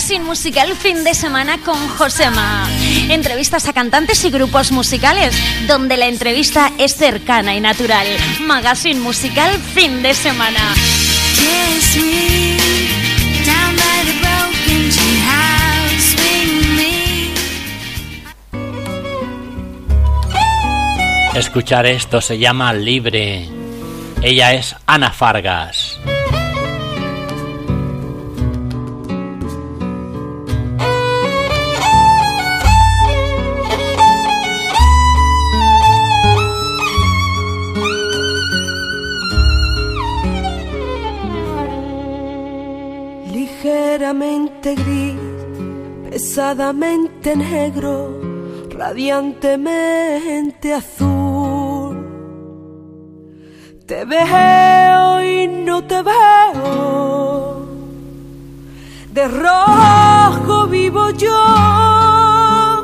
Magazine Musical fin de semana con Josema. Entrevistas a cantantes y grupos musicales, donde la entrevista es cercana y natural. Magazine Musical fin de semana. Escuchar esto se llama Libre. Ella es Ana Fargas. Ligeramente gris, pesadamente negro, radiantemente azul. Te veo y no te veo, de rojo vivo yo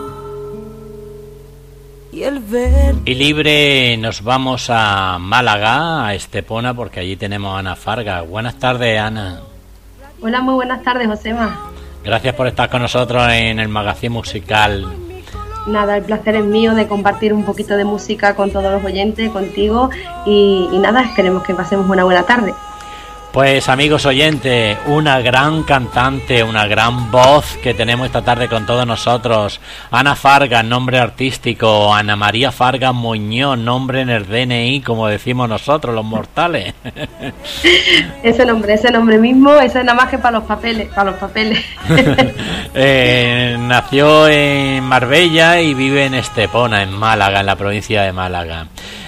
y el verde. Y Libre nos vamos a Málaga, a Estepona, porque allí tenemos a Ana Fargas. Buenas tardes, Ana. Hola, muy buenas tardes, Josema. Gracias por estar con nosotros en el Magazine Musical. Nada, el placer es mío de compartir un poquito de música con todos los oyentes, contigo, y nada, esperemos que pasemos una buena tarde. Pues amigos oyentes, una gran cantante, una gran voz que tenemos esta tarde con todos nosotros. Ana Fargas, nombre artístico. Ana María Fargas Muñoz, nombre en el DNI, como decimos nosotros, los mortales. Ese nombre mismo, ese es nada más que para los papeles. Nació en Marbella y vive en Estepona, en Málaga, en la provincia de Málaga.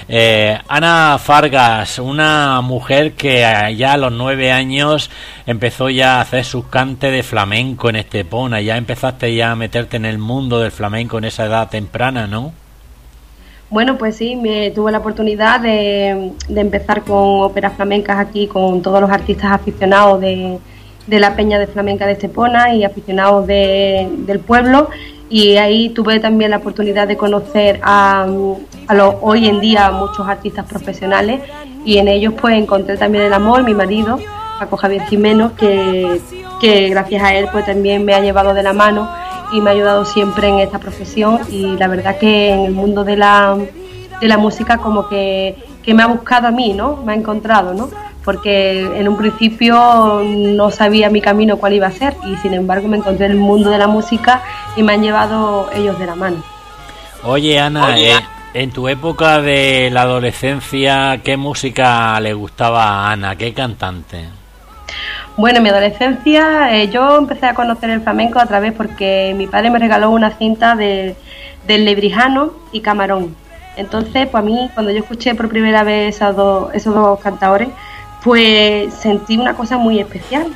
Ana Fargas, una mujer que ya a los 9 años empezó ya a hacer sus cantes de flamenco en Estepona. Ya empezaste ya a meterte en el mundo del flamenco en esa edad temprana, ¿no? Bueno, pues sí, tuve la oportunidad de empezar con óperas flamencas aquí con todos los artistas aficionados de la Peña de Flamenca de Estepona y aficionados del pueblo. Y ahí tuve también la oportunidad de conocer a los hoy en día muchos artistas profesionales, y en ellos pues encontré también el amor, mi marido, Paco Javier Jimeno, que gracias a él pues también me ha llevado de la mano y me ha ayudado siempre en esta profesión. Y la verdad que en el mundo de la música como que me ha buscado a mí, ¿no? Me ha encontrado, ¿no? Porque en un principio no sabía mi camino cuál iba a ser, y sin embargo me encontré en el mundo de la música y me han llevado ellos de la mano. Oye, Ana, en tu época de la adolescencia, ¿qué música le gustaba a Ana? ¿Qué cantante? Bueno, en mi adolescencia yo empecé a conocer el flamenco a través porque mi padre me regaló una cinta del Lebrijano y Camarón. Entonces, pues a mí, cuando yo escuché por primera vez esos dos cantadores, pues sentí una cosa muy especial,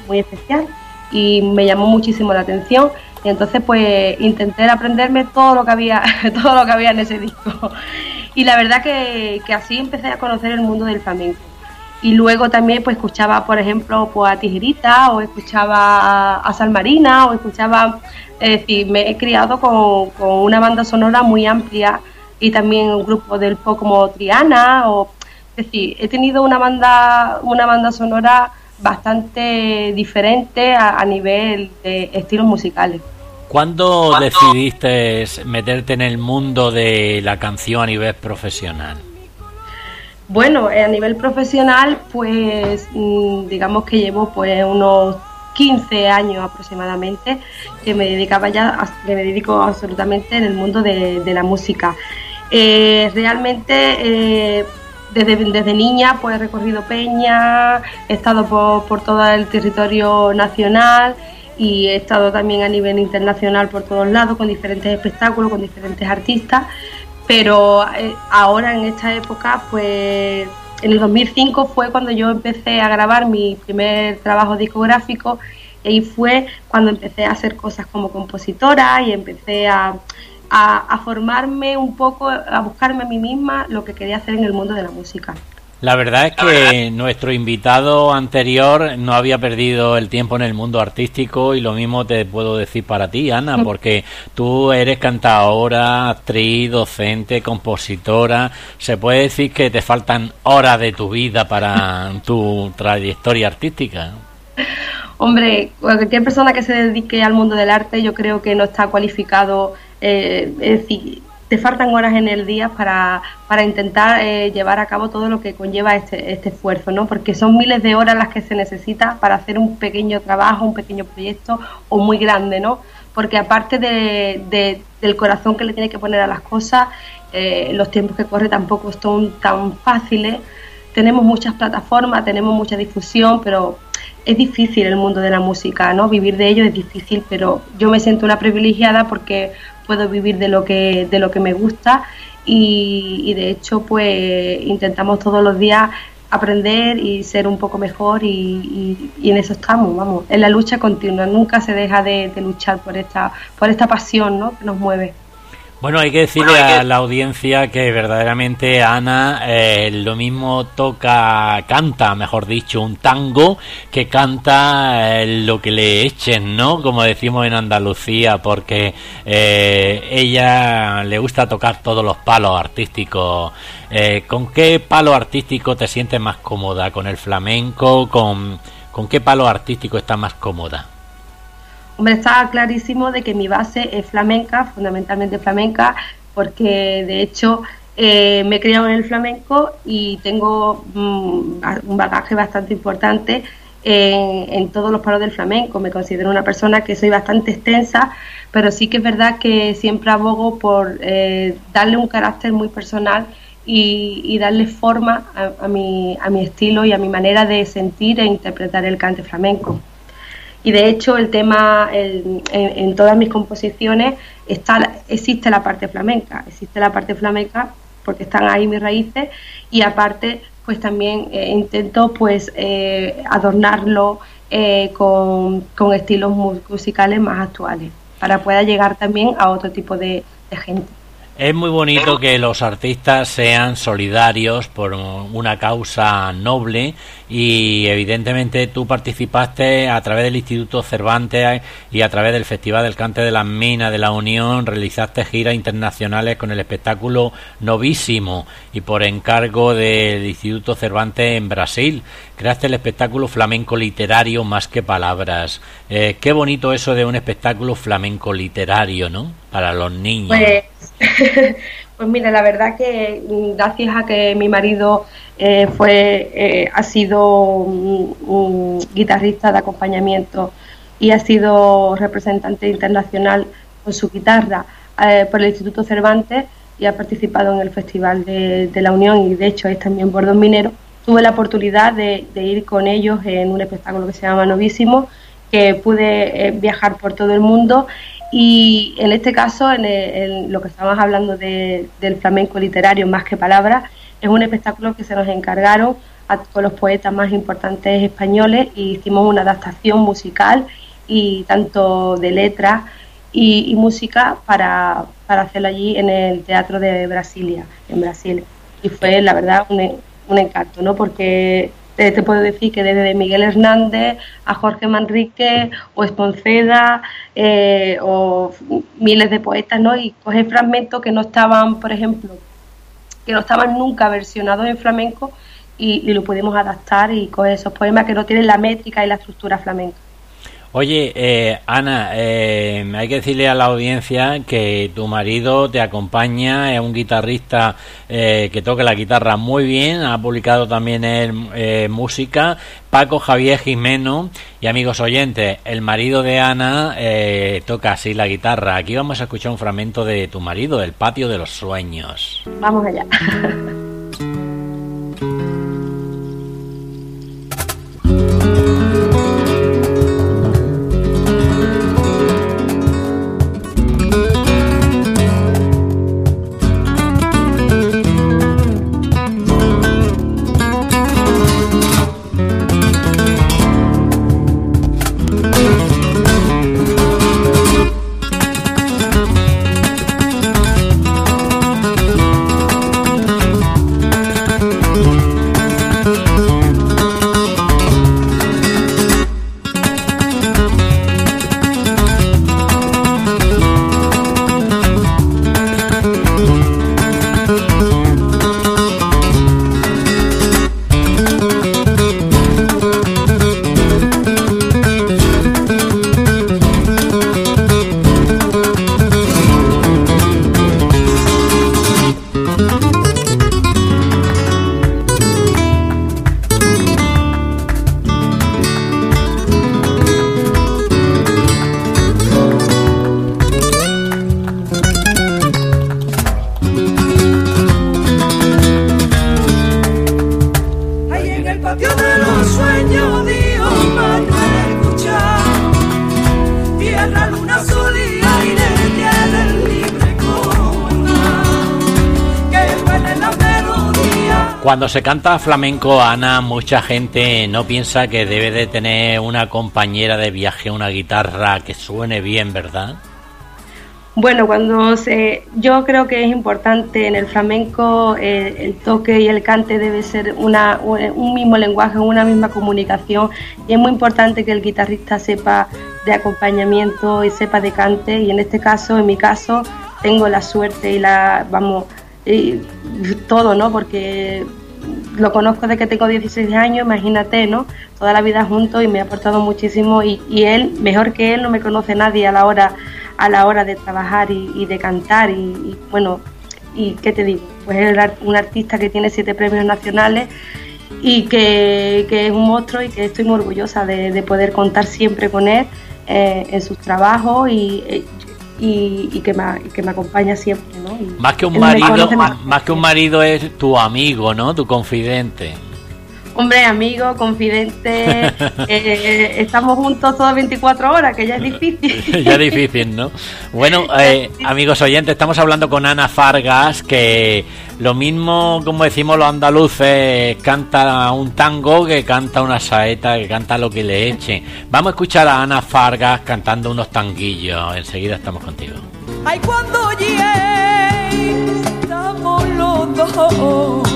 y me llamó muchísimo la atención. Y entonces pues intenté aprenderme todo lo que había en ese disco. Y la verdad que así empecé a conocer el mundo del flamenco. Y luego también pues escuchaba, por ejemplo, pues a Tijerita, o escuchaba a Salmarina, o escuchaba, es decir, me he criado con una banda sonora muy amplia, y también un grupo del pop como Triana, es decir, he tenido una banda sonora bastante diferente a nivel de estilos musicales. ¿Cuándo decidiste meterte en el mundo de la canción a nivel profesional? Bueno, a nivel profesional, pues digamos que llevo pues unos 15 años aproximadamente que me dedico absolutamente en el mundo de la música. Realmente desde niña pues he recorrido peña, he estado por todo el territorio nacional, y he estado también a nivel internacional por todos lados con diferentes espectáculos, con diferentes artistas. Pero ahora en esta época, pues en el 2005 fue cuando yo empecé a grabar mi primer trabajo discográfico, y ahí fue cuando empecé a hacer cosas como compositora y empecé a formarme un poco, a buscarme a mí misma lo que quería hacer en el mundo de la música. La verdad es que nuestro invitado anterior no había perdido el tiempo en el mundo artístico, y lo mismo te puedo decir para ti, Ana, porque tú eres cantadora, actriz, docente, compositora. ¿Se puede decir que te faltan horas de tu vida para tu trayectoria artística? Hombre, cualquier persona que se dedique al mundo del arte yo creo que no está cualificado, es decir, te faltan horas en el día para intentar llevar a cabo todo lo que conlleva este esfuerzo, ¿no? Porque son miles de horas las que se necesita para hacer un pequeño trabajo, un pequeño proyecto o muy grande, ¿no? Porque aparte del corazón que le tiene que poner a las cosas, los tiempos que corre tampoco son tan fáciles. Tenemos muchas plataformas, tenemos mucha difusión, pero es difícil el mundo de la música, ¿no? Vivir de ello es difícil, pero yo me siento una privilegiada porque puedo vivir de lo que me gusta y de hecho pues intentamos todos los días aprender y ser un poco mejor y en eso estamos, vamos, en la lucha continua, nunca se deja de luchar por esta pasión, ¿no? Que nos mueve. Bueno, hay que decirle a la audiencia que verdaderamente Ana lo mismo canta, mejor dicho, un tango que canta lo que le echen, ¿no? Como decimos en Andalucía, porque ella le gusta tocar todos los palos artísticos. ¿Con qué palo artístico te sientes más cómoda? ¿Con el flamenco? ¿Con qué palo artístico estás más cómoda? Hombre, está clarísimo de que mi base es flamenca, fundamentalmente flamenca, porque de hecho me he criado en el flamenco y tengo un bagaje bastante importante en todos los palos del flamenco. Me considero una persona que soy bastante extensa, pero sí que es verdad que siempre abogo por darle un carácter muy personal y darle forma a mi estilo y a mi manera de sentir e interpretar el cante flamenco. Y de hecho el tema en todas mis composiciones existe la parte flamenca porque están ahí mis raíces y aparte pues también intento pues adornarlo con estilos musicales más actuales para poder llegar también a otro tipo de gente. Es muy bonito que los artistas sean solidarios por una causa noble y evidentemente tú participaste a través del Instituto Cervantes y a través del Festival del Cante de las Minas de la Unión, realizaste giras internacionales con el espectáculo Novísimo y por encargo del Instituto Cervantes en Brasil creaste el espectáculo flamenco literario Más que Palabras. Qué bonito eso de un espectáculo flamenco literario, ¿no? Para los niños. Pues mira, la verdad que gracias a que mi marido ha sido un guitarrista de acompañamiento y ha sido representante internacional con su guitarra por el Instituto Cervantes y ha participado en el Festival de la Unión y de hecho es también Bordos Mineros, tuve la oportunidad de ir con ellos en un espectáculo que se llama Novísimo, que pude viajar por todo el mundo. Y en este caso, en lo que estamos hablando del flamenco literario Más que Palabras, es un espectáculo que se nos encargaron con los poetas más importantes españoles y hicimos una adaptación musical y tanto de letras y música para hacerlo allí en el Teatro de Brasilia, en Brasil. Y fue, la verdad, un encanto, ¿no? Porque te puedo decir que desde Miguel Hernández a Jorge Manrique o Espronceda o miles de poetas, ¿no? Y coger fragmentos que no estaban, por ejemplo, que no estaban nunca versionados en flamenco y lo pudimos adaptar y coger esos poemas que no tienen la métrica y la estructura flamenca. Oye, Ana, hay que decirle a la audiencia que tu marido te acompaña, es un guitarrista que toca la guitarra muy bien, ha publicado también música, Paco Javier Jimeno, y amigos oyentes, el marido de Ana toca así la guitarra. Aquí vamos a escuchar un fragmento de tu marido, del Patio de los Sueños. Vamos allá. Cuando se canta flamenco, Ana, mucha gente no piensa que debe de tener una compañera de viaje, una guitarra que suene bien, ¿verdad? Bueno, yo creo que es importante en el flamenco el toque y el cante debe ser un mismo lenguaje, una misma comunicación, y es muy importante que el guitarrista sepa de acompañamiento y sepa de cante, y en este caso, en mi caso, tengo la suerte y todo, ¿no? Porque lo conozco desde que tengo 16 años, imagínate, ¿no? Toda la vida juntos, y me ha aportado muchísimo, y él, mejor que él, no me conoce nadie a la hora de trabajar y de cantar, y bueno, y qué te digo, pues es un artista que tiene 7 premios nacionales y que es un monstruo, y que estoy muy orgullosa de poder contar siempre con él en sus trabajos y que me acompaña siempre, ¿no? Más que un marido es tu amigo, ¿no? Tu confidente. Hombre, amigo, confidente, estamos juntos todas 24 horas, que ya es difícil. Ya es difícil, ¿no? Bueno, amigos oyentes, estamos hablando con Ana Fargas, que lo mismo, como decimos los andaluces, canta un tango, que canta una saeta, que canta lo que le eche. Vamos a escuchar a Ana Fargas cantando unos tanguillos. Enseguida estamos contigo. Ay, cuando estamos los dos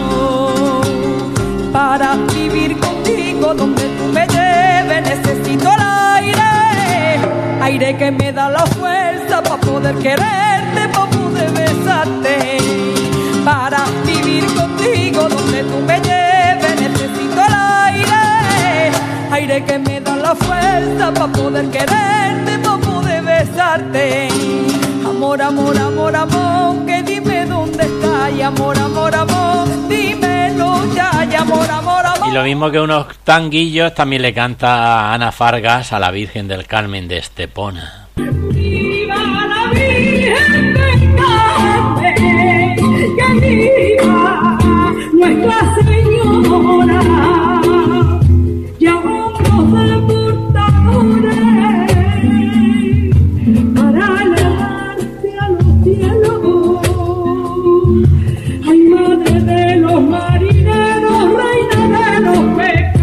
para vivir contigo donde tú me lleves, necesito el aire que me da la fuerza para poder quererte, para poder besarte. Para vivir contigo donde tú me lleves, necesito el aire que me da la fuerza para poder quererte, para poder besarte. Amor, amor, amor, amor, que dime dónde está, y amor, amor, amor, dímelo ya, y amor, amor, amor. Y lo mismo que unos tanguillos también le canta Ana Fargas a la Virgen del Carmen de Estepona. ¡Viva la Virgen del Carmen! ¡Que viva Nuestra Señora! ¡Y a hombros de portadores para elevarte a los cielos! ¡Ay, madre de los marineros, reina de los pecadores!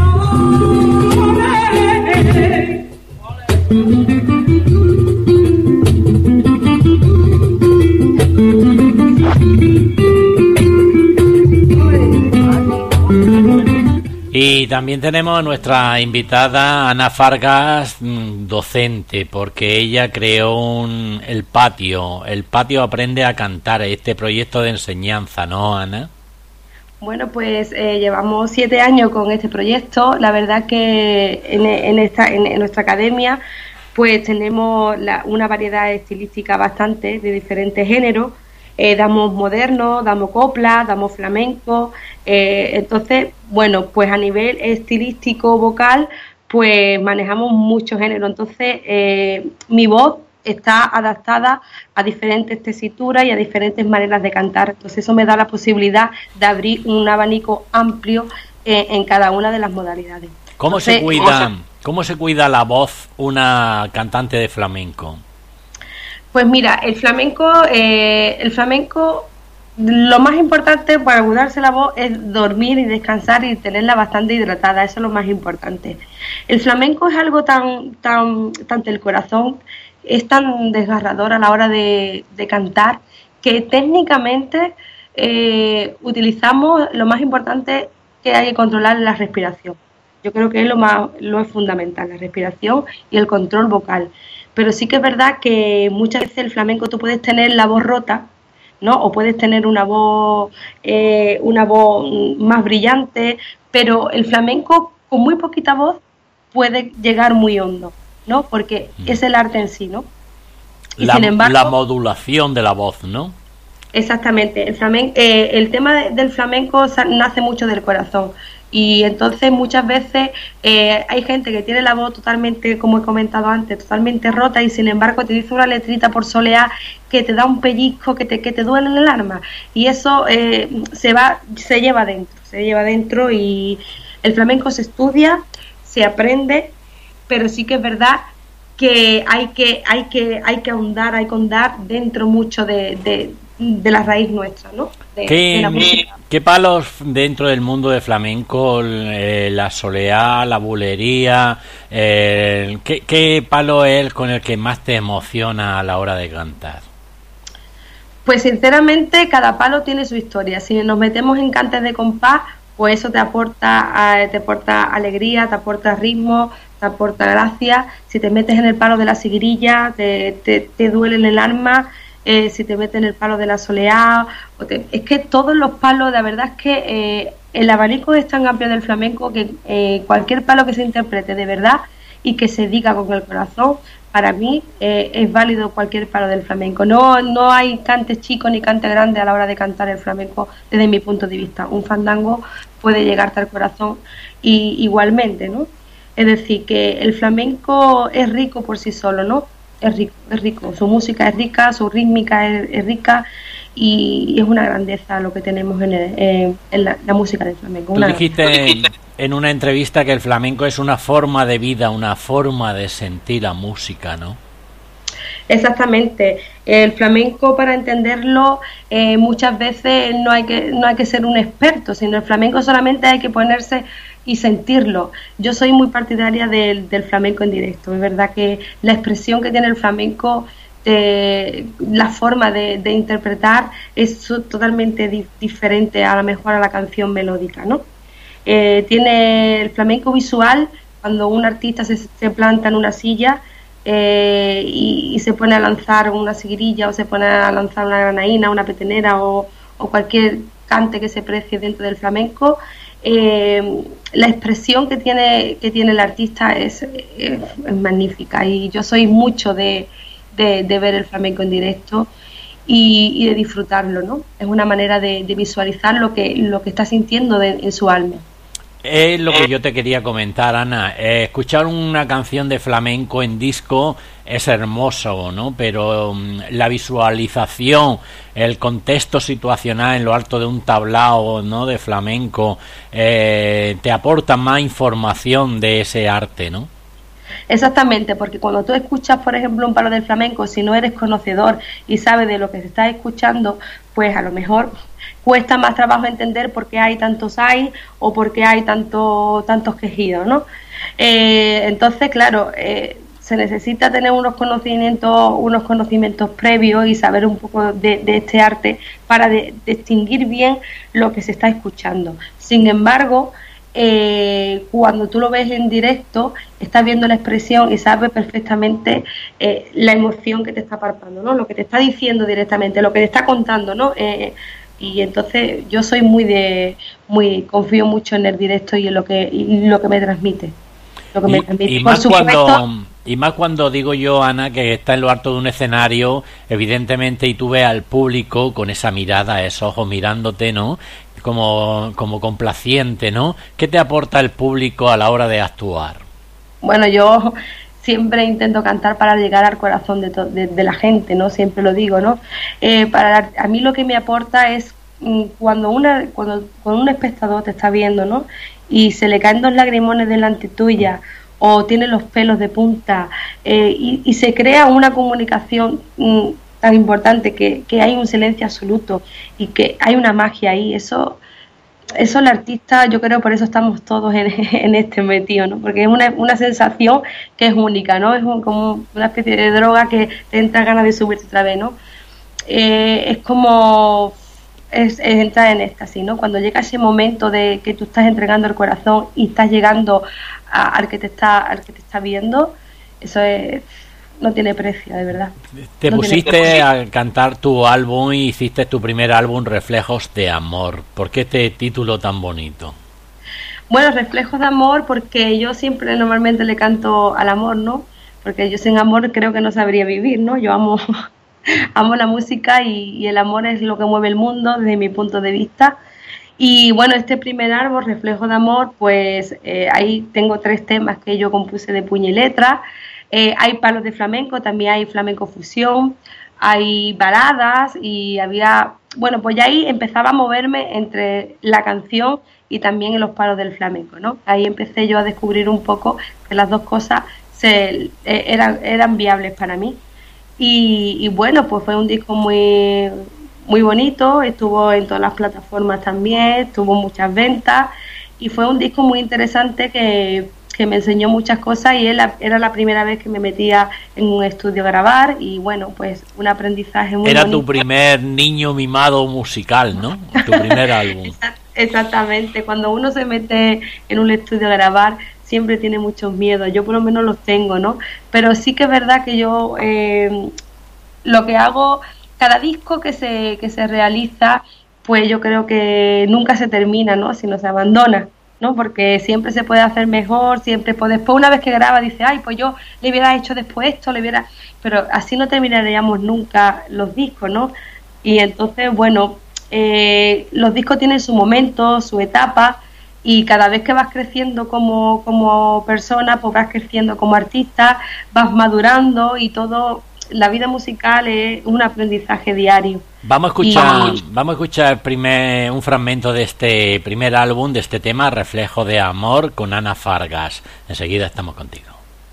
Y también tenemos a nuestra invitada Ana Fargas, docente, porque ella creó el patio Aprende a Cantar, este proyecto de enseñanza, ¿no, Ana? Bueno, pues llevamos 7 años con este proyecto. La verdad que en nuestra academia pues tenemos una variedad estilística bastante de diferentes géneros. Damos moderno, damos copla, damos flamenco, entonces, bueno, pues a nivel estilístico vocal, pues manejamos muchos géneros, entonces mi voz está adaptada a diferentes tesituras y a diferentes maneras de cantar, entonces eso me da la posibilidad de abrir un abanico amplio en cada una de las modalidades. ¿Cómo se cuida la voz una cantante de flamenco? Pues mira, el flamenco, lo más importante para cuidarse la voz es dormir y descansar y tenerla bastante hidratada, eso es lo más importante. El flamenco es algo tan del corazón, es tan desgarrador a la hora de cantar, que técnicamente utilizamos, lo más importante que hay que controlar es la respiración. Yo creo que es lo fundamental, la respiración y el control vocal. Pero sí que es verdad que muchas veces el flamenco tú puedes tener la voz rota, ¿no? O puedes tener una voz más brillante, pero el flamenco con muy poquita voz puede llegar muy hondo, ¿no? Porque es el arte en sí, ¿no? Y sin embargo, la modulación de la voz, ¿no? Exactamente. El tema del flamenco nace mucho del corazón. Y entonces muchas veces hay gente que tiene la voz totalmente, como he comentado antes, totalmente rota, y sin embargo te dice una letrita por soleá que te da un pellizco, que te duele el alma, y eso se lleva dentro, y el flamenco se estudia, se aprende, pero sí que es verdad que hay que ahondar dentro mucho de la raíz nuestra, ¿no? de la música. ¿Qué palos dentro del mundo del flamenco, la soleá, la bulería, qué palo es con el que más te emociona a la hora de cantar? Pues sinceramente cada palo tiene su historia. Si nos metemos en cantes de compás, pues eso te aporta alegría, te aporta ritmo, te aporta gracia. Si te metes en el palo de la siguirilla, te duele en el alma. Si te metes en el palo de la soleá, es que todos los palos, la verdad es que el abanico es tan amplio del flamenco que cualquier palo que se interprete de verdad y que se diga con el corazón, para mí es válido cualquier palo del flamenco. No hay cante chico ni cante grande a la hora de cantar el flamenco desde mi punto de vista. Un fandango puede llegarte al corazón y igualmente, ¿no? Es decir, que el flamenco es rico por sí solo, ¿no? Es rico, su música es rica, su rítmica es rica y es una grandeza lo que tenemos en la música del flamenco. Tú dijiste en una entrevista que el flamenco es una forma de vida, una forma de sentir la música, ¿no? Exactamente. El flamenco, para entenderlo, muchas veces no hay que ser un experto, sino el flamenco solamente hay que ponerse y sentirlo. Yo soy muy partidaria del flamenco en directo. Es verdad que la expresión que tiene el flamenco, la forma de interpretar es totalmente diferente a lo mejor a la canción melódica, ¿no? Tiene el flamenco visual, cuando un artista se planta en una silla y se pone a lanzar una siguirilla o se pone a lanzar una granaína, una petenera o cualquier cante que se precie dentro del flamenco, la expresión que tiene el artista es magnífica, y yo soy mucho de ver el flamenco en directo y de disfrutarlo, ¿no? Es una manera de visualizar lo que está sintiendo en su alma. Es lo que yo te quería comentar, Ana. Escuchar una canción de flamenco en disco es hermoso, ¿no? Pero la visualización, el contexto situacional en lo alto de un tablao, ¿no?, de flamenco, te aporta más información de ese arte, ¿no? Exactamente, porque cuando tú escuchas, por ejemplo, un palo del flamenco, si no eres conocedor y sabes de lo que se está escuchando, pues a lo mejor cuesta más trabajo entender por qué hay tantos hay o por qué hay tantos quejidos, ¿no? Entonces, claro, se necesita tener unos conocimientos previos y saber un poco de este arte para distinguir bien lo que se está escuchando. Sin embargo, cuando tú lo ves en directo, estás viendo la expresión y sabes perfectamente la emoción que te está palpando, ¿no? Lo que te está diciendo directamente, lo que te está contando, ¿no? Y entonces yo soy confío mucho en el directo y en lo que me transmite. Y más cuando digo yo, Ana, que está en lo alto de un escenario, evidentemente, y tú ves al público con esa mirada, esos ojos mirándote, ¿no?, como complaciente, ¿no? ¿Qué te aporta el público a la hora de actuar? Bueno, yo siempre intento cantar para llegar al corazón de la gente, ¿no? Siempre lo digo, ¿no? A mí lo que me aporta es cuando un espectador te está viendo, ¿no?, y se le caen dos lagrimones delante tuya o tiene los pelos de punta, y se crea una comunicación tan importante, que hay un silencio absoluto y que hay una magia ahí. Eso el artista, yo creo, por eso estamos todos en este metido, ¿no? Porque es una sensación que es única, ¿no? Es como una especie de droga que te entra ganas de subirte otra vez, ¿no? Es como es entrar en éxtasis, ¿no? Cuando llega ese momento de que tú estás entregando el corazón y estás llegando al que te está viendo, eso no tiene precio, de verdad. Te pusiste a cantar tu álbum y hiciste tu primer álbum, Reflejos de Amor. ¿Por qué este título tan bonito? Bueno, Reflejos de Amor, porque yo siempre normalmente le canto al amor, ¿no? Porque yo sin amor creo que no sabría vivir, ¿no? Yo amo la música y el amor es lo que mueve el mundo desde mi punto de vista. Y bueno, este primer álbum, Reflejos de Amor, pues ahí tengo 3 temas que yo compuse de puño y letra. Hay palos de flamenco, también hay flamenco fusión, hay baladas y bueno, pues ya ahí empezaba a moverme entre la canción y también en los palos del flamenco, ¿no? Ahí empecé yo a descubrir un poco que las dos cosas eran viables para mí. Y bueno, pues fue un disco muy muy bonito, estuvo en todas las plataformas también, tuvo muchas ventas y fue un disco muy interesante que me enseñó muchas cosas y era la primera vez que me metía en un estudio a grabar y bueno, pues un aprendizaje muy bonito. Era tu primer niño mimado musical, ¿no? Tu primer álbum. Exactamente, cuando uno se mete en un estudio a grabar siempre tiene muchos miedos, yo por lo menos los tengo, ¿no? Pero sí que es verdad que yo lo que hago, cada disco que se realiza, pues yo creo que nunca se termina, ¿no? Sino se abandona, ¿no? Porque siempre se puede hacer mejor, siempre pues después una vez que graba dice, ay, pues yo le hubiera hecho después esto, pero así no terminaríamos nunca los discos, ¿no? Y entonces, bueno, los discos tienen su momento, su etapa, y cada vez que vas creciendo como persona, pues vas creciendo como artista, vas madurando y todo. La vida musical es un aprendizaje diario. Vamos a escuchar un fragmento de este primer álbum, de este tema, Reflejo de Amor, con Ana Fargas. Enseguida estamos contigo.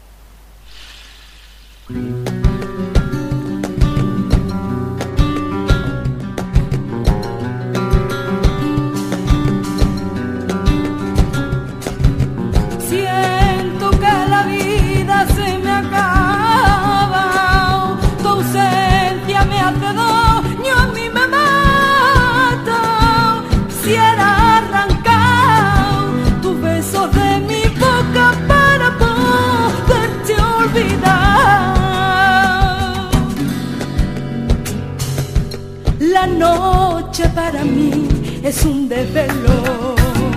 Siento que la vida se me acaba. Quisiera arrancar tus besos de mi boca para poderte olvidar. La noche para mí es un desvelo,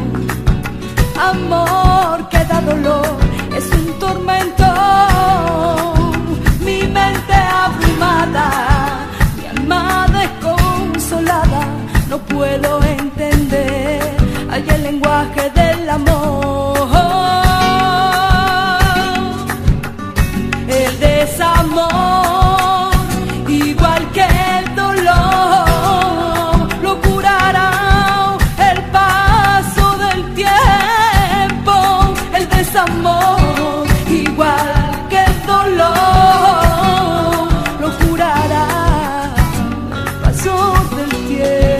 amor que da dolor, es un tormento. Mi mente abrumada, mi alma desconsolada, no puedo entender hay el lenguaje del amor. El desamor, igual que el dolor, lo curará el paso del tiempo. El desamor, igual que el dolor, lo curará el paso del tiempo.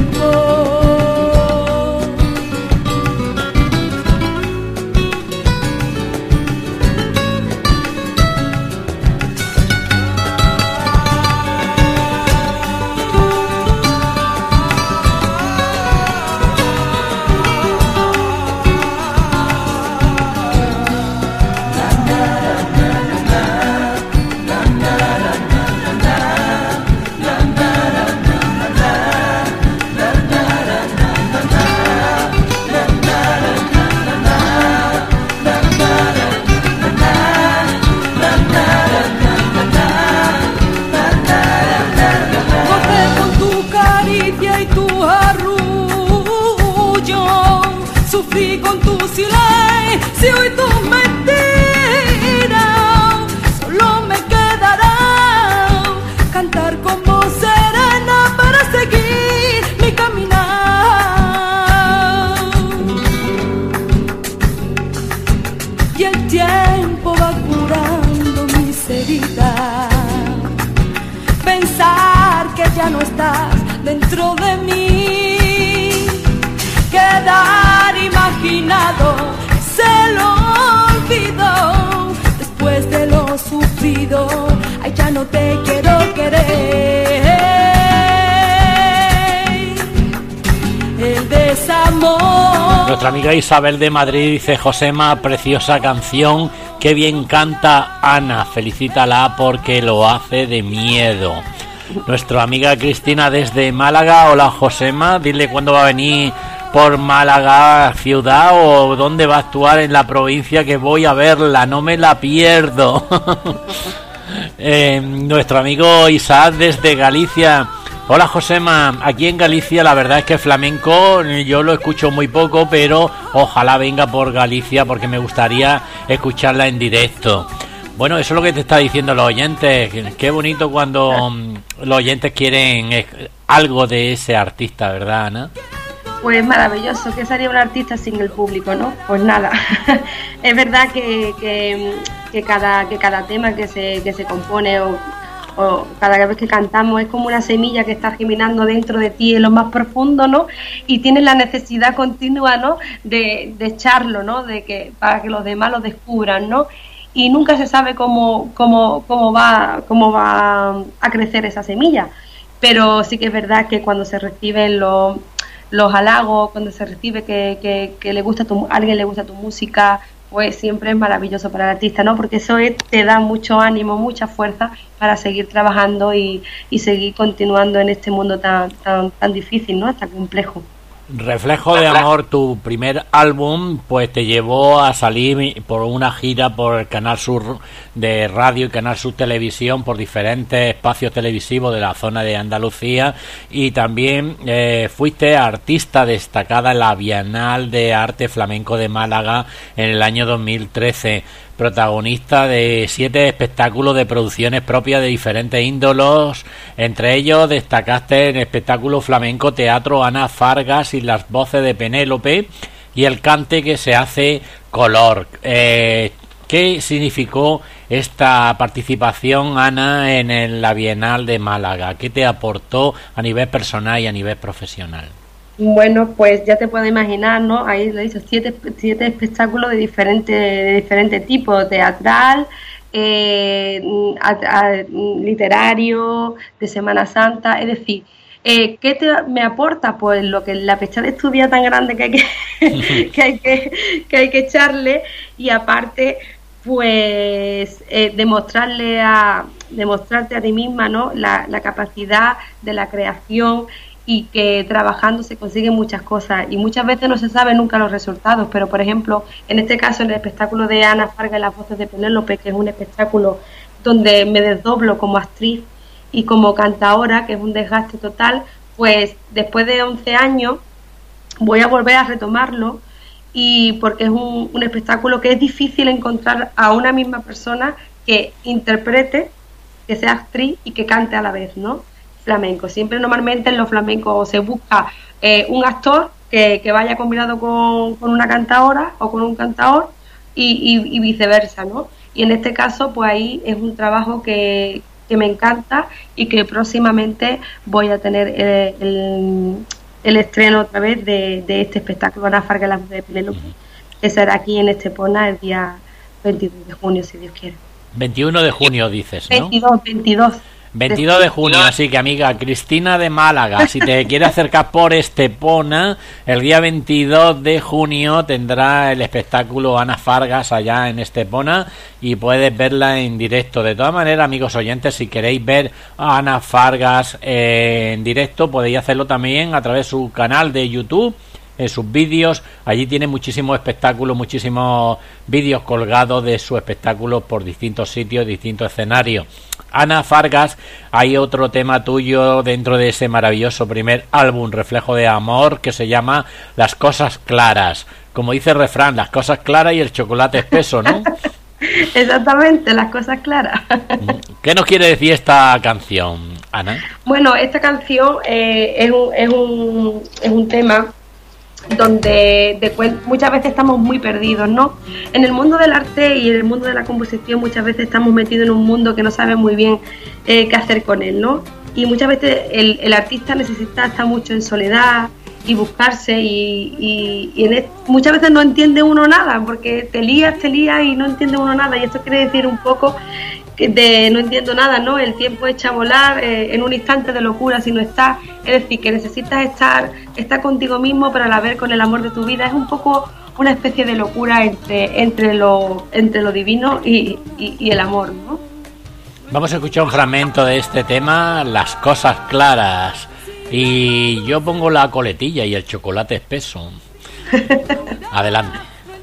Sufrí con tu silencio y tus mentiras, solo me quedará cantar con voz serena para seguir mi caminar. Y el tiempo va curando mis heridas, pensar que ya no estás dentro de mí, quedar imaginado se lo olvido. Después de lo sufrido, ay, ya no te quiero querer. El desamor. Nuestra amiga Isabel de Madrid dice: Josema, preciosa canción, qué bien canta Ana, felicítala porque lo hace de miedo. Nuestra amiga Cristina desde Málaga: hola Josema, dile cuándo va a venir por Málaga ciudad o dónde va a actuar en la provincia, que voy a verla, no me la pierdo. Nuestro amigo Isaac desde Galicia: hola Josema, aquí en Galicia la verdad es que flamenco yo lo escucho muy poco, pero ojalá venga por Galicia porque me gustaría escucharla en directo. Bueno, eso es lo que te está diciendo los oyentes. Qué bonito cuando los oyentes quieren algo de ese artista, ¿verdad, Ana? Pues maravilloso. ¿Qué sería un artista sin el público, no? Pues nada. Es verdad que cada tema que se compone o cada vez que cantamos, es como una semilla que está germinando dentro de ti en lo más profundo, ¿no? Y tienes la necesidad continua, ¿no? De echarlo, ¿no? Para que los demás lo descubran, ¿no? Y nunca se sabe cómo va a crecer esa semilla. Pero sí que es verdad que cuando se reciben los halagos, cuando se recibe que alguien le gusta tu música, pues siempre es maravilloso para el artista, ¿no? Porque eso te da mucho ánimo, mucha fuerza para seguir trabajando y seguir continuando en este mundo tan difícil, ¿no? Tan complejo. Reflejo de Amor, tu primer álbum, pues te llevó a salir por una gira por el Canal Sur de radio y Canal Sur Televisión, por diferentes espacios televisivos de la zona de Andalucía, y también fuiste artista destacada en la Bienal de Arte Flamenco de Málaga en el año 2013. Protagonista de 7 espectáculos de producciones propias de diferentes índolos. Entre ellos destacaste en el espectáculo flamenco Teatro Ana Fargas y las voces de Penélope y el cante que se hace color. ¿Qué significó esta participación, Ana, en la Bienal de Málaga? ¿Qué te aportó a nivel personal y a nivel profesional? Bueno, pues ya te puedes imaginar, ¿no? Ahí lo he dicho, 7 espectáculos de diferente tipo, teatral, literario, de Semana Santa, es decir, ¿qué me aporta? Pues lo que la fecha de estudia tan grande que hay que echarle, y aparte, pues demostrarte a ti misma, ¿no? La capacidad de la creación, y que trabajando se consiguen muchas cosas, y muchas veces no se sabe nunca los resultados, pero por ejemplo, en este caso, en el espectáculo de Ana Fargas y las voces de Penélope, que es un espectáculo donde me desdoblo como actriz y como cantaora, que es un desgaste total, pues después de 11 años voy a volver a retomarlo, y porque es un espectáculo que es difícil encontrar a una misma persona que interprete, que sea actriz y que cante a la vez, ¿no? Flamenco. Siempre normalmente en los flamencos se busca un actor que vaya combinado con una cantaora o con un cantaor, y viceversa, ¿no? Y en este caso, pues ahí es un trabajo que me encanta, y que próximamente voy a tener el estreno otra vez de este espectáculo Ana Fargas y las voces de Penélope, que será aquí en Estepona el día 22 de junio, si Dios quiere. 21 de junio dices, ¿no? 22 de junio, así que amiga Cristina de Málaga, si te quieres acercar por Estepona, el día 22 de junio tendrá el espectáculo Ana Fargas allá en Estepona, y puedes verla en directo. De todas maneras, amigos oyentes, si queréis ver a Ana Fargas en directo, podéis hacerlo también a través de su canal de YouTube, en sus vídeos. Allí tiene muchísimos espectáculos, muchísimos vídeos colgados de su espectáculo por distintos sitios, distintos escenarios. Ana Fargas, hay otro tema tuyo dentro de ese maravilloso primer álbum, Reflejo de Amor, que se llama Las Cosas Claras. Como dice el refrán, las cosas claras y el chocolate espeso, ¿no? Exactamente, las cosas claras. ¿Qué nos quiere decir esta canción, Ana? Bueno, esta canción es un tema donde muchas veces estamos muy perdidos, ¿no? En el mundo del arte y en el mundo de la composición muchas veces estamos metidos en un mundo que no sabe muy bien qué hacer con él, ¿no? Y muchas veces el artista necesita estar mucho en soledad y buscarse, muchas veces no entiende uno nada, porque te lías y no entiende uno nada, y esto quiere decir un poco de no entiendo nada, ¿no? El tiempo echa a volar en un instante de locura si no estás, es decir, que necesitas estar contigo mismo, pero a la vez con el amor de tu vida. Es un poco una especie de locura entre lo divino y el amor, ¿no? Vamos a escuchar un fragmento de este tema, Las Cosas Claras, y yo pongo la coletilla y el chocolate espeso. Adelante.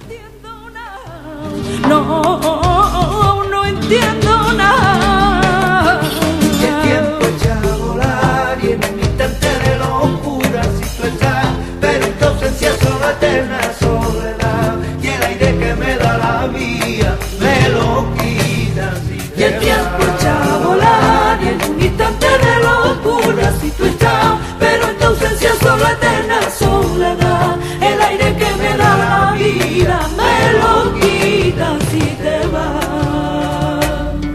No entiendo nada. Y el tiempo echa a volar, y en un instante de locura si tú estás, pero en tu ausencia solo eterna soledad, y el aire que me da la vida me lo quita si te. Y el tiempo echa a volar, y en un instante de locura si tú estás, pero en tu ausencia solo eterna soledad, el aire que me da la vida me lo quita si te vas.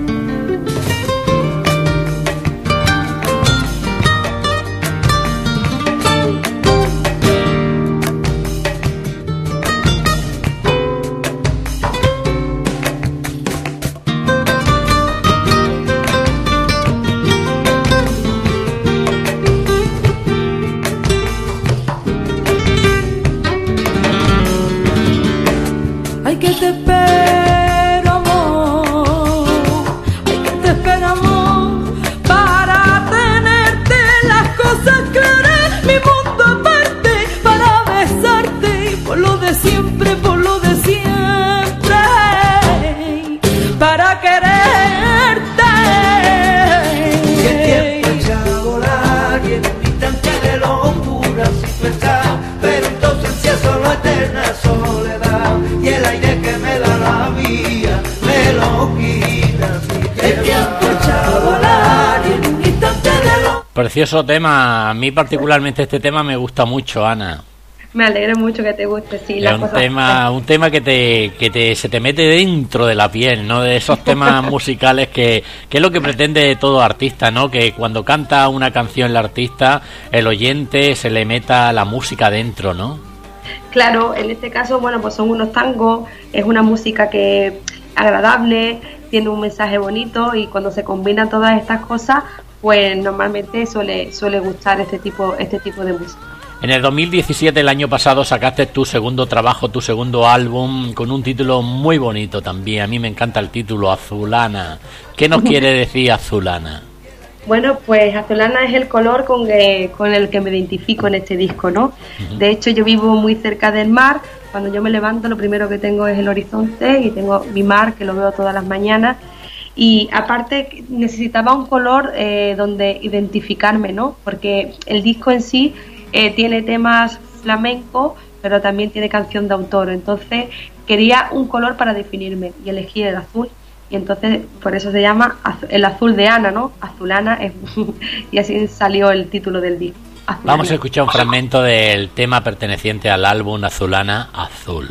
Precioso tema. A mí particularmente este tema me gusta mucho, Ana. Me alegro mucho que te guste, sí. Es un tema que se te mete dentro de la piel, ¿no? De esos temas musicales que es lo que pretende todo artista, ¿no? Que cuando canta una canción el artista, el oyente se le meta la música dentro, ¿no? Claro, en este caso, bueno, pues son unos tangos, es una música que agradable, tiene un mensaje bonito y cuando se combinan todas estas cosas, pues normalmente suele gustar este tipo de música. En el 2017, el año pasado, sacaste tu segundo trabajo, tu segundo álbum, con un título muy bonito también. A mí me encanta el título, Azulana. ¿Qué nos quiere decir Azulana? Bueno, pues azulana es el color con el que me identifico en este disco, ¿no? Uh-huh. De hecho, yo vivo muy cerca del mar. Cuando yo me levanto, lo primero que tengo es el horizonte y tengo mi mar, que lo veo todas las mañanas. Y aparte necesitaba un color donde identificarme, ¿no? Porque el disco en sí tiene temas flamencos, pero también tiene canción de autor. Entonces quería un color para definirme y elegí el azul. Y entonces por eso se llama el azul de Ana, ¿no? Azulana. Y así salió el título del disco. Azulana. Vamos a escuchar un fragmento del tema perteneciente al álbum Azulana, Azul.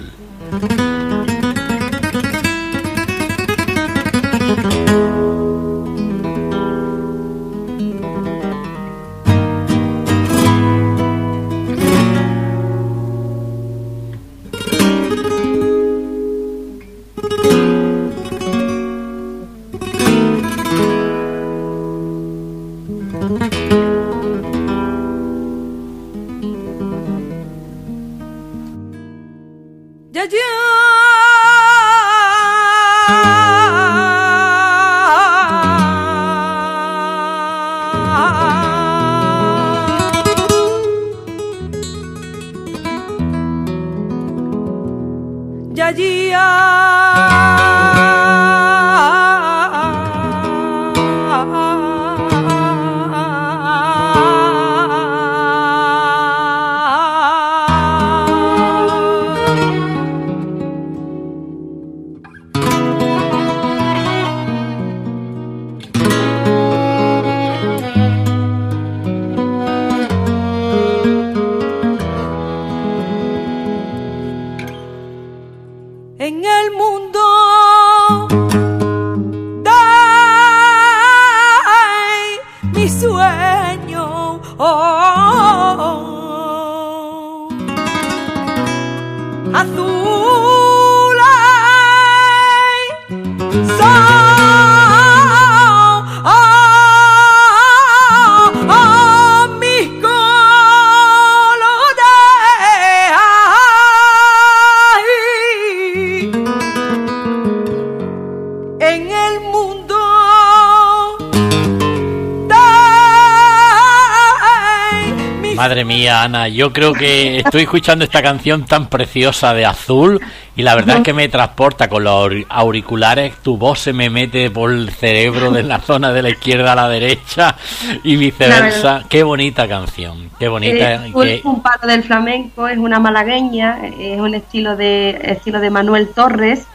Madre mía, Ana, yo creo que estoy escuchando esta canción tan preciosa de Azul y la verdad es que me transporta con los auriculares, tu voz se me mete por el cerebro de la zona de la izquierda a la derecha y viceversa. Qué bonita canción, qué bonita. Es un palo del flamenco, es una malagueña, es un estilo de Manuel Torres.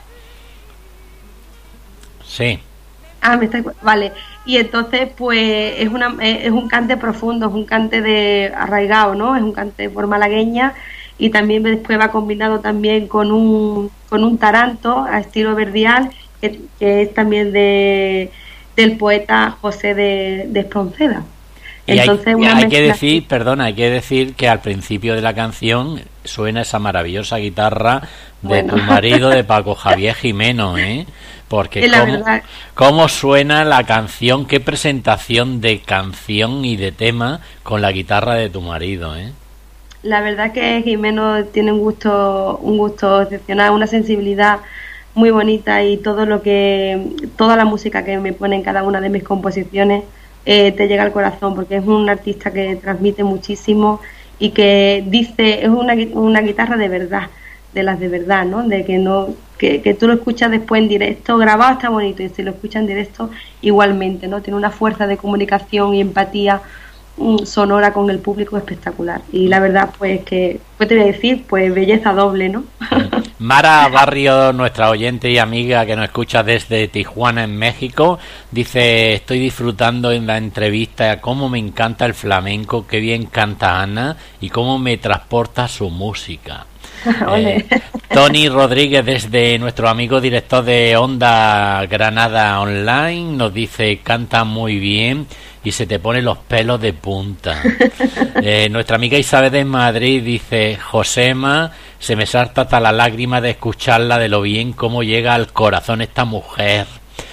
Sí. Vale, y entonces pues es un cante profundo, es un cante de arraigado, ¿no? Es un cante por malagueña y también después va combinado también con un taranto a estilo verdial que es también del poeta José de Espronceda. Entonces, hay que decir que al principio de la canción suena esa maravillosa guitarra de tu marido, de Paco Javier Jimeno, ¿eh? Porque cómo suena la canción, qué presentación de canción y de tema con la guitarra de tu marido, ¿eh? La verdad que Jimeno tiene un gusto excepcional, una sensibilidad muy bonita y toda la música que me pone en cada una de mis composiciones te llega al corazón, porque es un artista que transmite muchísimo y que dice, es una guitarra de verdad, de las de verdad, ¿no? De que tú lo escuchas después en directo, grabado está bonito, y si lo escuchas en directo igualmente, ¿no? Tiene una fuerza de comunicación y empatía sonora con el público espectacular. Y la verdad, pues te voy a decir, pues belleza doble, ¿no? Mara Barrio, nuestra oyente y amiga que nos escucha desde Tijuana, en México, dice: estoy disfrutando en la entrevista, cómo me encanta el flamenco, qué bien canta Ana y cómo me transporta su música. Tony Rodríguez, desde nuestro amigo director de Onda Granada Online, nos dice: canta muy bien y se te ponen los pelos de punta. Nuestra amiga Isabel de Madrid dice: Josema, se me salta hasta la lágrima de escucharla, de lo bien cómo llega al corazón esta mujer.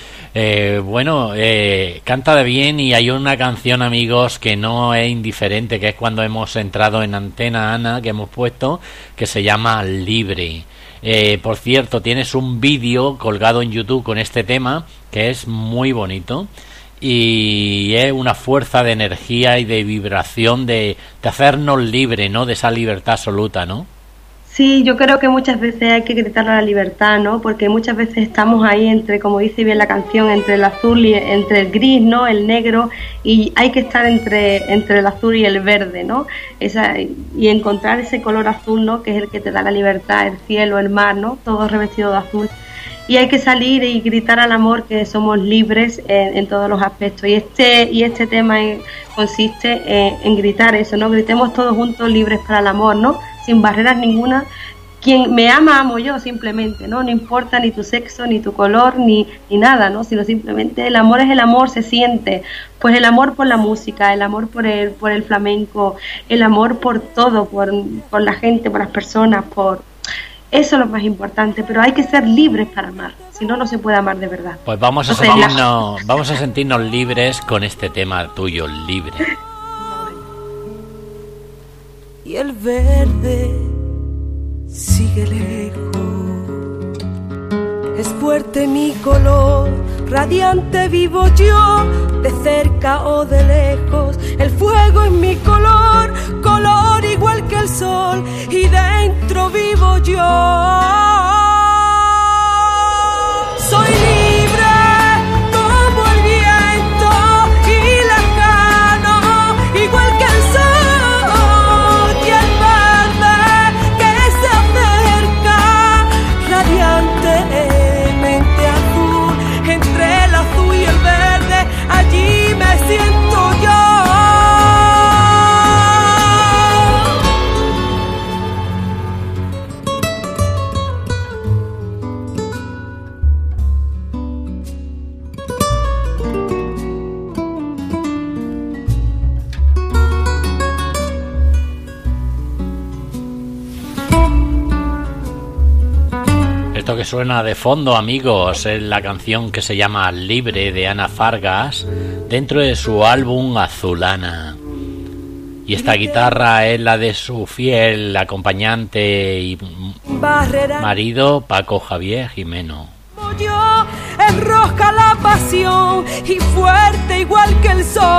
Canta de bien, y hay una canción, amigos, que no es indiferente, que es cuando hemos entrado en Antena Ana, que hemos puesto, que se llama Libre. Por cierto, tienes un vídeo colgado en YouTube con este tema que es muy bonito y es una fuerza de energía y de vibración de hacernos libres, ¿no? De esa libertad absoluta, ¿no? Sí, yo creo que muchas veces hay que gritar a la libertad, ¿no? Porque muchas veces estamos ahí entre, como dice bien la canción, entre el azul y entre el gris, ¿no? El negro, y hay que estar entre el azul y el verde, ¿no? Y encontrar ese color azul, ¿no? Que es el que te da la libertad, el cielo, el mar, ¿no? Todo revestido de azul. Y hay que salir y gritar al amor que somos libres en todos los aspectos. Y este tema consiste en gritar eso, ¿no? Gritemos todos juntos libres para el amor, ¿no? Sin barreras ninguna. Quien me ama, amo yo, simplemente, ¿no? No importa ni tu sexo, ni tu color, ni nada, ¿no? Sino simplemente el amor es el amor, se siente. Pues el amor por la música, el amor por el flamenco, el amor por todo, por la gente, por las personas, eso es lo más importante, pero hay que ser libres para amar, si no, no se puede amar de verdad. Pues vamos a sentirnos libres con este tema tuyo, Libre. Y el verde sigue lejos, es fuerte mi color, radiante vivo yo, de cerca o de lejos, el fuego es mi color, color igual que el sol, y dentro vivo yo. Soy libre como el viento y lejano, igual que el sol y el verde que se acerca, radiantemente azul, entre el azul y el verde, allí me siento yo. Esto que suena de fondo, amigos, es la canción que se llama Libre, de Ana Fargas, dentro de su álbum Azulana. Y esta guitarra es la de su fiel acompañante y marido, Paco Javier Jimeno. Yo enrosca la pasión y fuerte igual que el sol.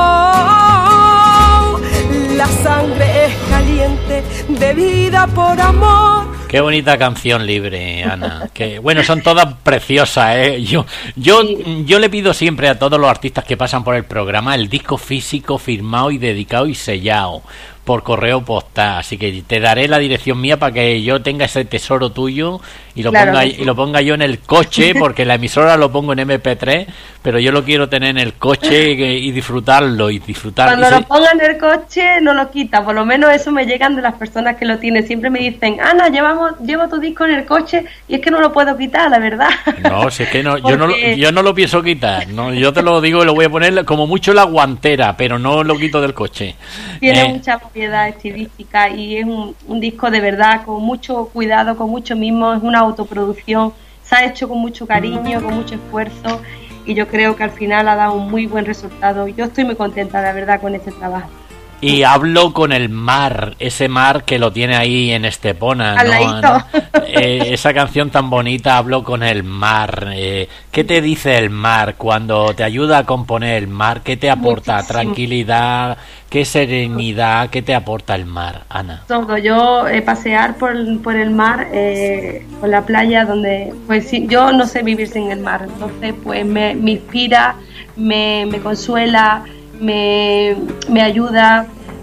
La sangre es caliente de vida por amor. Qué bonita canción, Libre, Ana. Que bueno, son todas preciosas, ¿eh? Yo le pido siempre a todos los artistas que pasan por el programa el disco físico firmado y dedicado y sellado por correo postal, así que te daré la dirección mía para que yo tenga ese tesoro tuyo y lo ponga yo en el coche, porque la emisora lo pongo en MP3, pero yo lo quiero tener en el coche y disfrutarlo y disfrutar. Cuando lo ponga en el coche no lo quita, por lo menos eso me llegan de las personas que lo tienen, siempre me dicen: Ana, llevo tu disco en el coche, y es que no lo puedo quitar, la verdad. No, si es que no, yo no lo pienso quitar, no, yo te lo digo y lo voy a poner como mucho en la guantera, pero no lo quito del coche. Tiene mucha propiedad estilística y es un disco de verdad, con mucho cuidado, con mucho mimo, es una autoproducción, se ha hecho con mucho cariño, con mucho esfuerzo, y yo creo que al final ha dado un muy buen resultado. Yo estoy muy contenta, la verdad, con este trabajo. Y hablo con el mar, ese mar que lo tiene ahí en Estepona, ¿no? Esa canción tan bonita, Hablo con el mar. ¿Qué te dice el mar cuando te ayuda a componer el mar? ¿Qué te aporta? Muchísimo. Tranquilidad, qué serenidad, ¿qué te aporta el mar, Ana? Todo. Yo pasear por el mar, por la playa, donde pues sí, yo no sé vivir sin el mar, entonces pues me inspira, me consuela, me ayuda,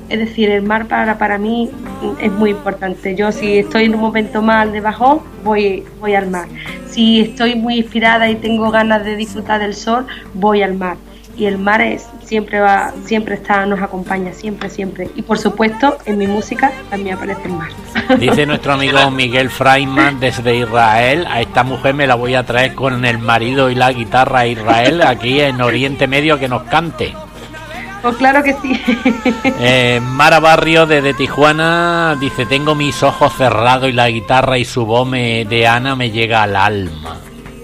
Es decir, el mar para mí es muy importante. Yo si estoy en un momento mal de bajón, voy al mar. Si estoy muy inspirada y tengo ganas de disfrutar del sol, voy al mar. Y el mar siempre nos acompaña, siempre. Y por supuesto, en mi música también aparece el mar. Dice nuestro amigo Miguel Freiman desde Israel: a esta mujer me la voy a traer con el marido y la guitarra a Israel, aquí en Oriente Medio, que nos cante. Pues claro que sí. Mara Barrio desde Tijuana dice: tengo mis ojos cerrados y la guitarra y su voz de Ana me llega al alma.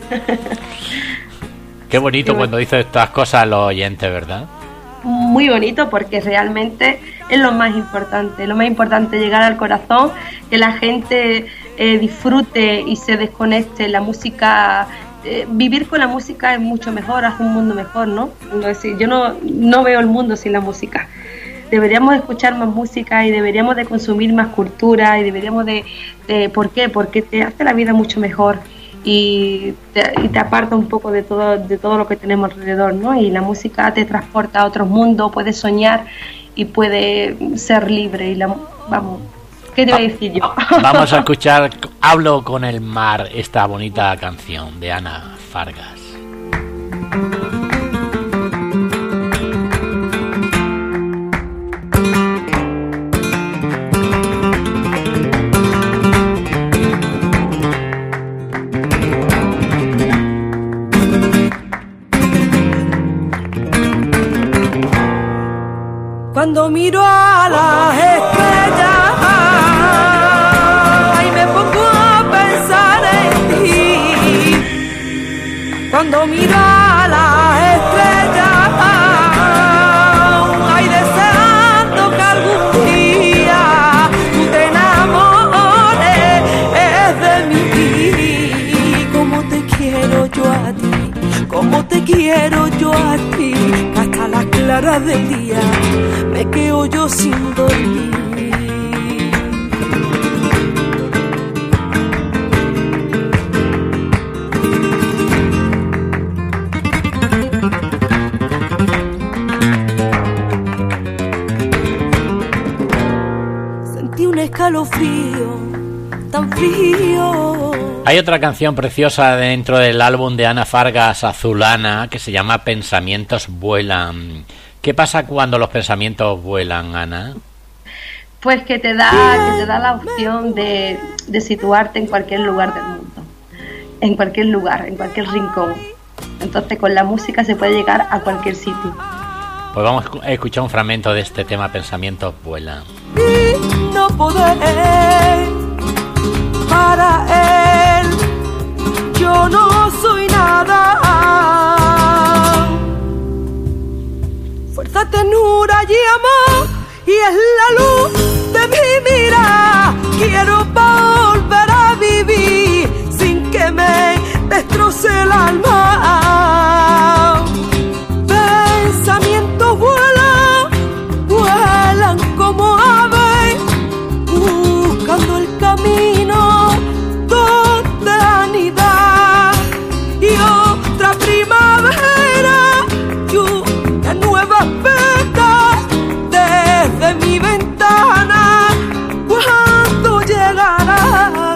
Qué bonito cuando dice estas cosas a los oyentes, ¿verdad? Muy bonito, porque realmente es lo más importante. Lo más importante es llegar al corazón, que la gente disfrute y se desconecte. La música, vivir con la música es mucho mejor, hace un mundo mejor, ¿no? Es decir, yo no veo el mundo sin la música. Deberíamos escuchar más música y deberíamos de consumir más cultura y deberíamos de ¿por qué? Porque te hace la vida mucho mejor. Y te aparta un poco de todo lo que tenemos alrededor, ¿no? Y la música te transporta a otros mundos, puedes soñar y puedes ser libre. Vamos, ¿qué te voy a decir yo? Vamos a escuchar Hablo con el mar, esta bonita canción de Ana Fargas. Cuando miro a las estrellas, ay, me pongo a pensar en ti. Cuando miro a las estrellas, ay, deseando que algún día tú te enamores de mí. Como te quiero yo a ti, como te quiero yo a ti, hasta las claras del día me quedo yo sin dormir. Sentí un escalofrío tan frío. Hay otra canción preciosa dentro del álbum de Ana Fargas, Azulana, que se llama Pensamientos vuelan. ¿Qué pasa cuando los pensamientos vuelan, Ana? Pues que te da la opción de situarte en cualquier lugar del mundo, en cualquier lugar, en cualquier rincón. Entonces con la música se puede llegar a cualquier sitio. Pues vamos a escuchar un fragmento de este tema, Pensamientos vuelan. Y no poder para él, yo no soy nada. Fuerza, ternura y amor, y es la luz de mi mirada. Quiero volver a vivir sin que me destroce el alma. Pensamientos vuelan como aves, buscando el camino donde anidar. Y otra primavera, lluvia nueva espera desde mi ventana. ¿Cuándo llegará?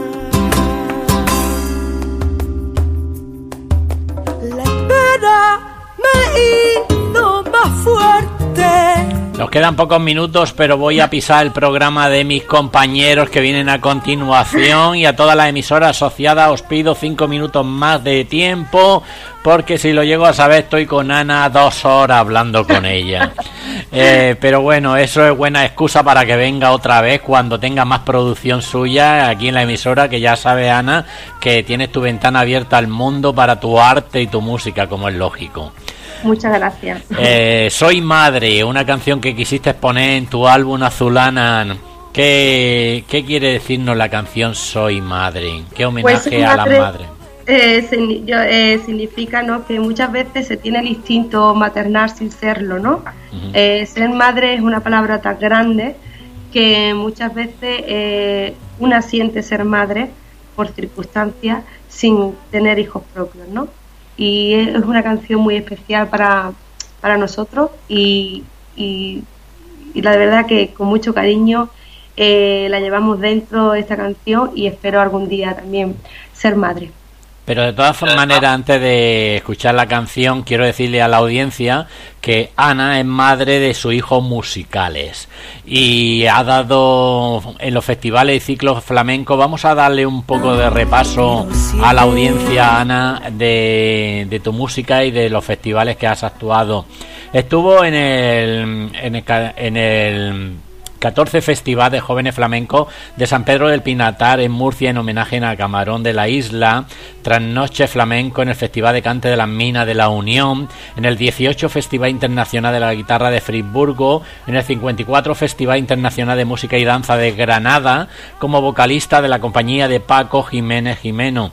La espera me hizo más fuerte. Nos quedan pocos minutos, pero voy a pisar el programa de mis compañeros que vienen a continuación, y a todas las emisoras asociadas os pido 5 minutos más de tiempo, porque si lo llego a saber estoy con Ana 2 horas hablando con ella. Pero bueno, eso es buena excusa para que venga otra vez cuando tenga más producción suya aquí en la emisora, que ya sabe, Ana, que tienes tu ventana abierta al mundo para tu arte y tu música, como es lógico. Muchas gracias. Soy madre, una canción que quisiste poner en tu álbum Azulana. ¿Qué quiere decirnos la canción Soy madre? ¿Qué homenaje pues, a la madre? Significa, ¿no?, que muchas veces se tiene el instinto maternal sin serlo, ¿no? Uh-huh. Ser madre es una palabra tan grande que muchas veces una siente ser madre por circunstancias sin tener hijos propios, ¿no? Y es una canción muy especial para nosotros y y la verdad que con mucho cariño la llevamos dentro esta canción y espero algún día también ser madre. Pero de todas maneras, antes de escuchar la canción, quiero decirle a la audiencia que Ana es madre de sus hijos musicales y ha dado en los festivales y ciclos flamencos. Vamos a darle un poco de repaso a la audiencia, Ana, de tu música y de los festivales que has actuado. Estuvo en el 14 Festival de Jóvenes Flamencos de San Pedro del Pinatar en Murcia en homenaje a Camarón de la Isla, Trasnoche Flamenco en el Festival de Cante de las Minas de la Unión, en el 18 Festival Internacional de la Guitarra de Friburgo, en el 54 Festival Internacional de Música y Danza de Granada, como vocalista de la compañía de Paco Jiménez Jimeno.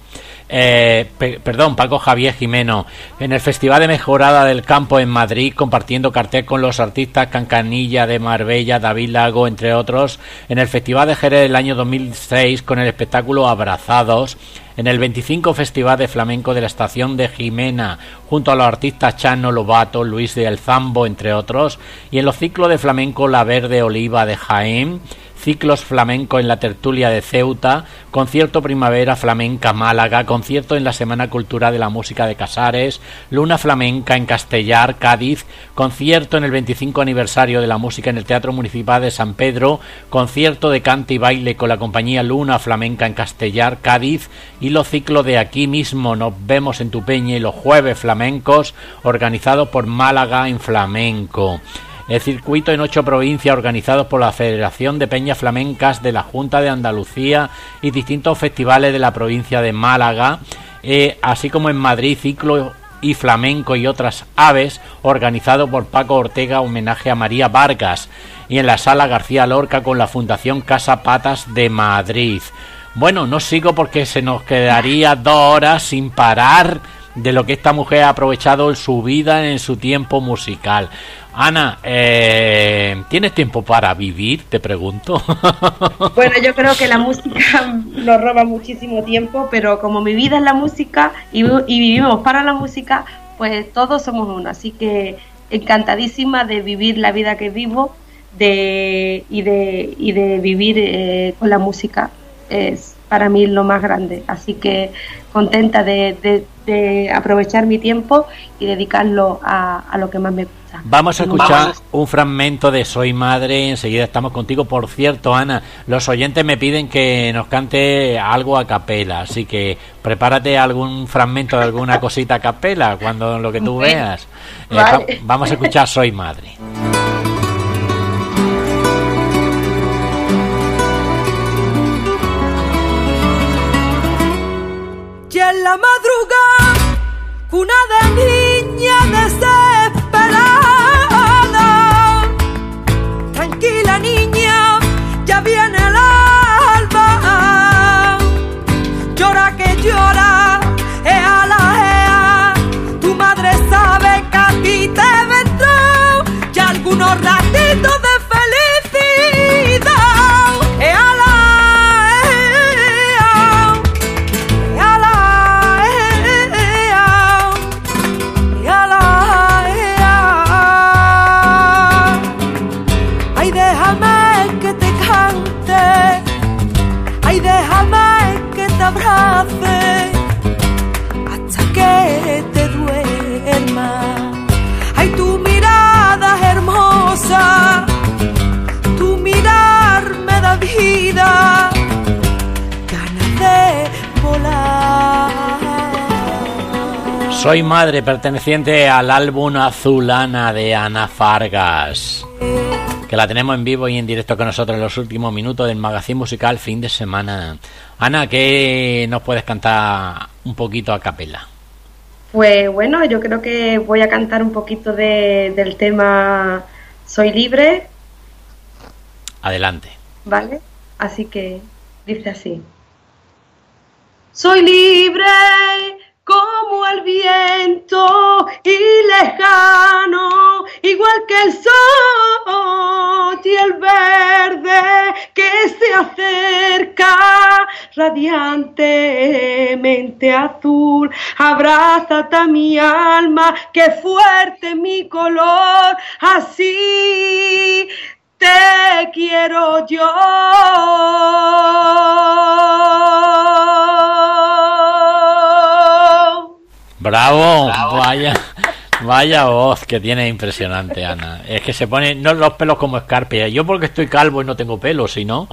Paco Javier Jimeno, en el Festival de Mejorada del Campo en Madrid, compartiendo cartel con los artistas Cancanilla de Marbella, David Lago, entre otros, en el Festival de Jerez del año 2006 con el espectáculo Abrazados, en el 25 Festival de Flamenco de la Estación de Jimena, junto a los artistas Chano Lobato, Luis de El Zambo, entre otros, y en los ciclos de flamenco La Verde Oliva de Jaén, ciclos flamenco en la Tertulia de Ceuta, concierto Primavera Flamenca Málaga, concierto en la Semana Cultural de la Música de Casares, Luna Flamenca en Castellar, Cádiz, concierto en el 25 aniversario de la música en el Teatro Municipal de San Pedro, concierto de cante y baile con la compañía Luna Flamenca en Castellar, Cádiz, y los ciclos de Aquí mismo nos vemos en tu peña y los jueves flamencos organizados por Málaga en Flamenco. El circuito en 8 provincias organizados por la Federación de Peñas Flamencas de la Junta de Andalucía y distintos festivales de la provincia de Málaga, así como en Madrid ciclo y flamenco y otras aves organizado por Paco Ortega homenaje a María Vargas, y en la Sala García Lorca con la Fundación Casa Patas de Madrid. Bueno, no sigo porque se nos quedaría 2 horas sin parar de lo que esta mujer ha aprovechado en su vida, en su tiempo musical. Ana, ¿tienes tiempo para vivir? Te pregunto. Bueno, yo creo que la música nos roba muchísimo tiempo, pero como mi vida es la música y vivimos para la música, pues todos somos uno. Así que encantadísima de vivir la vida que vivo y de vivir con la música. Es para mí lo más grande. Así que contenta de aprovechar mi tiempo y dedicarlo a lo que más me gusta. Vamos a escuchar un fragmento de Soy Madre, enseguida estamos contigo. Por cierto, Ana, los oyentes me piden que nos cante algo a capela, así que prepárate algún fragmento de alguna cosita a capela, cuando lo que tú veas. Vale. Vamos a escuchar Soy Madre. Y en la madrugada, una de niña desesperada, tranquila niña, ya viene el alba, llora que llora, ea, tu madre sabe que a ti te vendrá ya algunos ratitos de felicidad, abrace hasta que te duerma. Ay, tu mirada es hermosa, tu mirar me da vida, ganas de volar. Soy Madre, perteneciente al álbum Azulana de Ana Fargas, que la tenemos en vivo y en directo con nosotros en los últimos minutos del magazine musical Fin de Semana. Ana, ¿qué nos puedes cantar un poquito a capela? Pues bueno, yo creo que voy a cantar un poquito del tema Soy Libre. Adelante. ¿Vale? Así que dice así. Soy libre como el viento y lejano, igual que el sol y el verde que se acerca radiantemente azul. Abrázate a mi alma, que fuerte mi color, así te quiero yo. Bravo, vaya voz que tiene impresionante, Ana. Es que se pone no los pelos como escarpia. Yo porque estoy calvo y no tengo pelo, si no.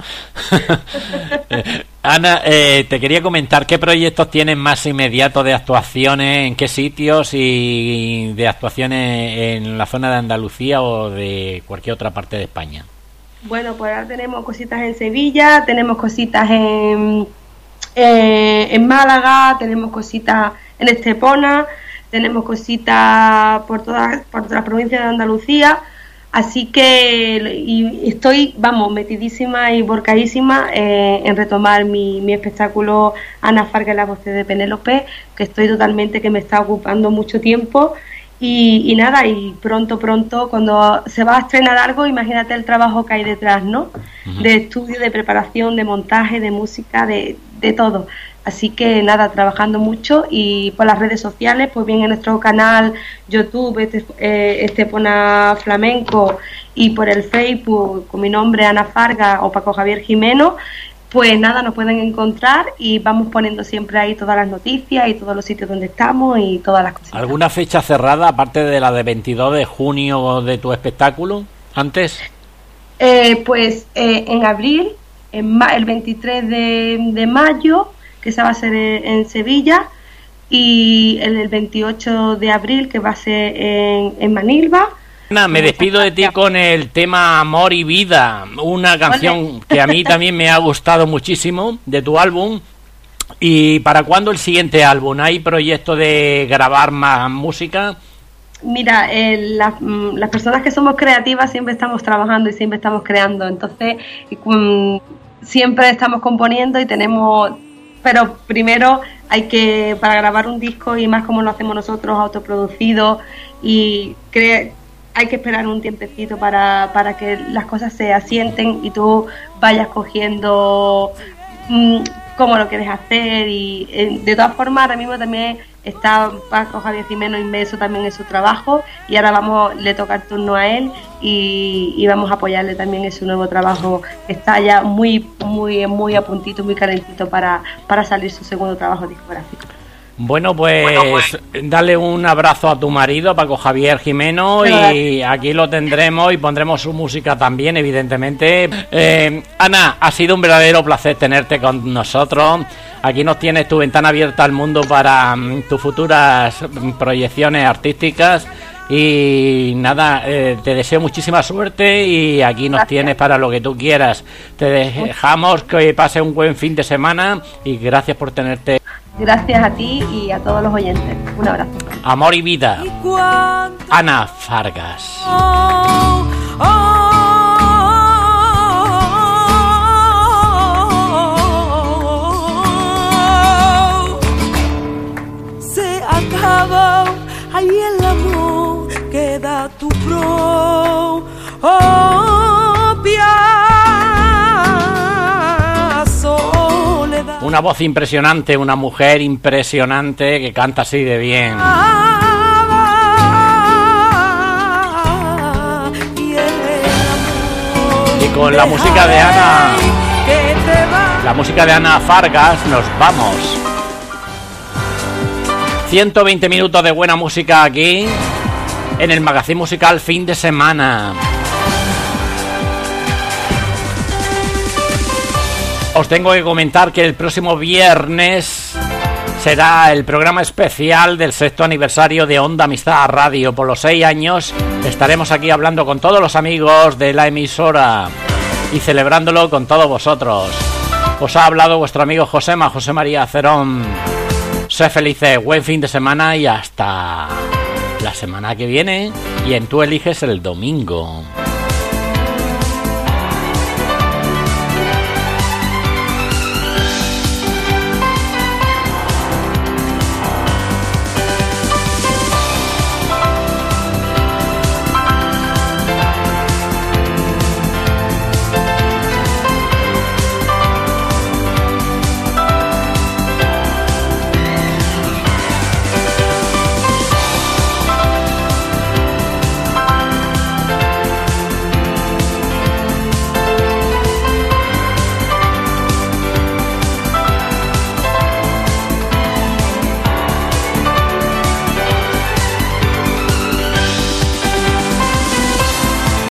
Ana, te quería comentar qué proyectos tienes más inmediatos de actuaciones, en qué sitios y de actuaciones en la zona de Andalucía o de cualquier otra parte de España. Bueno, pues ahora tenemos cositas en Sevilla, tenemos cositas en Málaga, tenemos cositas en Estepona, tenemos cositas por toda la provincia de Andalucía, así que estoy, metidísima y volcadísima en retomar mi espectáculo Ana Fargas, la voz de Penélope, que estoy totalmente, que me está ocupando mucho tiempo. Y nada, y pronto, cuando se va a estrenar algo, imagínate el trabajo que hay detrás, ¿no? Uh-huh. De estudio, de preparación, de montaje, de música, de todo. Así que nada, trabajando mucho y por las redes sociales, pues bien en nuestro canal YouTube, Estepona Flamenco, y por el Facebook con mi nombre Ana Fargas o Paco Javier Jimeno. Pues nada, nos pueden encontrar y vamos poniendo siempre ahí todas las noticias y todos los sitios donde estamos y todas las cosas. ¿Alguna fecha cerrada, aparte de la de 22 de junio de tu espectáculo, antes? En abril, el 23 de mayo, que esa va a ser en Sevilla, y el 28 de abril, que va a ser en Manilva. Ana, me despido de ti con el tema Amor y Vida, una canción que a mí también me ha gustado muchísimo de tu álbum. ¿Y para cuándo el siguiente álbum? ¿Hay proyecto de grabar más música? Mira, las personas que somos creativas siempre estamos trabajando y siempre estamos creando, entonces siempre estamos componiendo y tenemos... Pero primero para grabar un disco, y más como lo hacemos nosotros, autoproducido, y hay que esperar un tiempecito para que las cosas se asienten y tú vayas cogiendo cómo lo quieres hacer. Y de todas formas, ahora mismo también está Paco Javier Jimeno inmerso también en su trabajo, y ahora le toca el turno a él y vamos a apoyarle también en su nuevo trabajo, que está ya muy a puntito, muy calentito para salir su segundo trabajo discográfico. Bueno, pues dale un abrazo a tu marido, Paco Javier Jimeno, y aquí lo tendremos y pondremos su música también, evidentemente. Ana, ha sido un verdadero placer tenerte con nosotros. Aquí nos tienes tu ventana abierta al mundo para tus futuras proyecciones artísticas. Y nada, te deseo muchísima suerte y aquí nos tienes para lo que tú quieras. Te dejamos que pase un buen fin de semana y gracias por tenerte. Gracias a ti y a todos los oyentes. Un abrazo. Amor y Vida. Ana Fargas. Se acabó ahí el amor, queda tu propia soledad. Una voz impresionante, una mujer impresionante que canta así de bien. Y con la música de Ana Fargas nos vamos. 120 minutos de buena música aquí en el Magazín Musical Fin de Semana. Os tengo que comentar que el próximo viernes será el programa especial del 6º aniversario de Onda Amistad Radio. Por los 6 años estaremos aquí hablando con todos los amigos de la emisora y celebrándolo con todos vosotros. Os ha hablado vuestro amigo José María Cerón. Sé felices, buen fin de semana y hasta la semana que viene. Y en Tú Eliges el domingo.